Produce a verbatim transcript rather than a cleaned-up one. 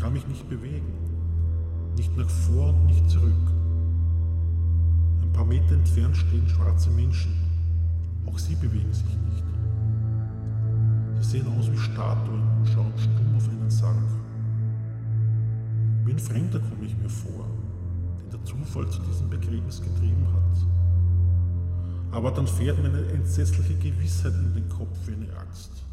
kann mich nicht bewegen. Nicht nach vor und nicht zurück. Ein paar Meter entfernt stehen schwarze Menschen. Auch sie bewegen sich nicht. Sie sehen aus wie Statuen und schauen stumm auf einen Sarg. Wie ein Fremder komme ich mir vor, den der Zufall zu diesem Begräbnis getrieben hat. Aber dann fährt mir eine entsetzliche Gewissheit in den Kopf wie eine Axt.